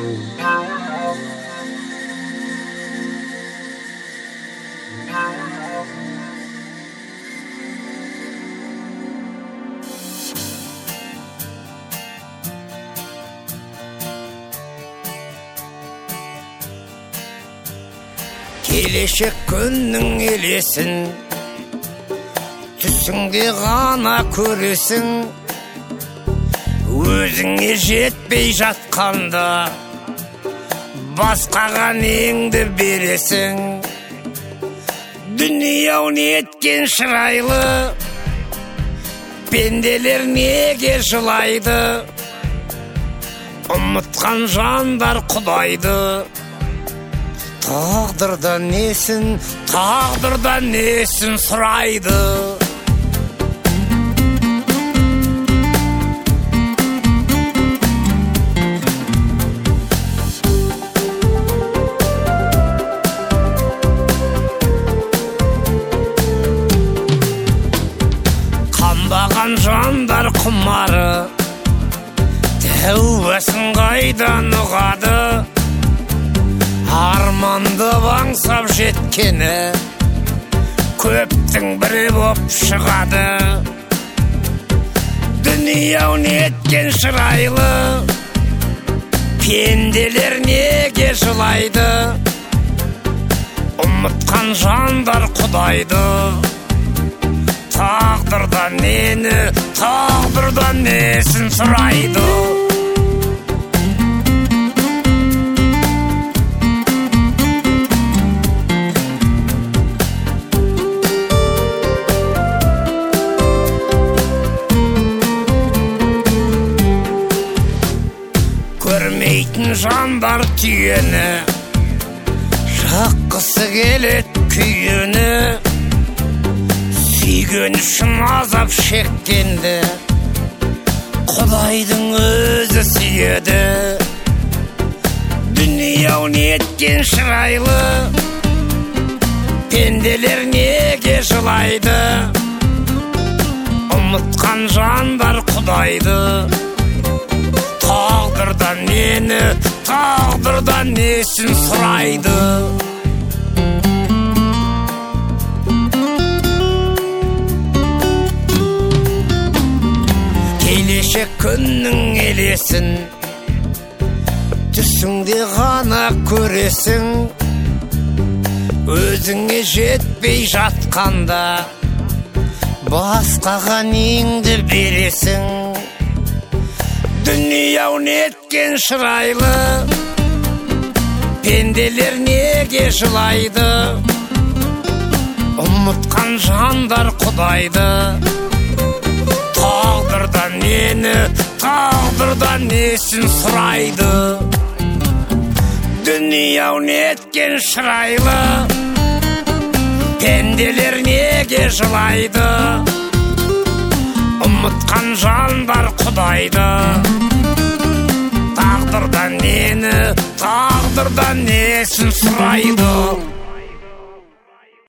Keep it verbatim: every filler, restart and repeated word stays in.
Келешек күннің елесін түсіңде ғана көресің, өзіңе жетпей жатқанда басқаға неңді бересің. Дүние-ау неткен шырайлы, пенделер неге жылайды, ұмытқан жандар Құдайды. Тағдырдан несін, тағдырдан несін сұрайды. Қанбаған жандар құмары, тәубасын қайдан ұғады. Арманды аңсап жеткені көптің бірі боп шығады. Дүние-ау неткен шырайлы, пенделер неге жылайды, ұмытқан жандар Құдайды. Тағдырдан нені, тағдырдан несін сұрайды. Көрмейтін жандар түйені, жаққысы келет күйені, сүйген үшін азап шеккенді Құдайдың өзі сүйеді. Дүние-ау неткен шырайлы, пенделер неге жылайды, ұмытқан жандар Құдайды. Тағдырдан нені, тағдырдан несін сұрайды. Келешек күннің елесін түсіңде ғана көресің, өзіңе жетпей жатқанда басқаға неңді бересің. Дүние-ау неткен шырайлы, пенделер неге жылайды, ұмытқан жандар Құдайды. Тағдырдан нені, тағдырдан несін сұрайды. Дүние-ау неткен шырайлы, пенделер неге жылайды, ұмытқан жандар Құдайды. Тағдырдан нені, тағдырдан несін сұрайды.